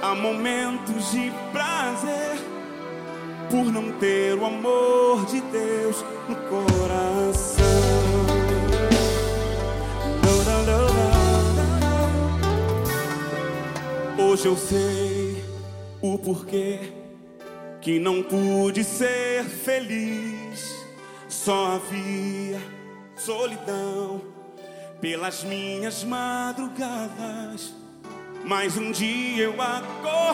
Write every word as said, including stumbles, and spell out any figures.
Há momentos de prazer por não ter o amor de Deus no coração. Não, não, não, não. Hoje eu sei o porquê que não pude ser feliz. Só havia solidão pelas minhas madrugadas. Mas um dia eu acordei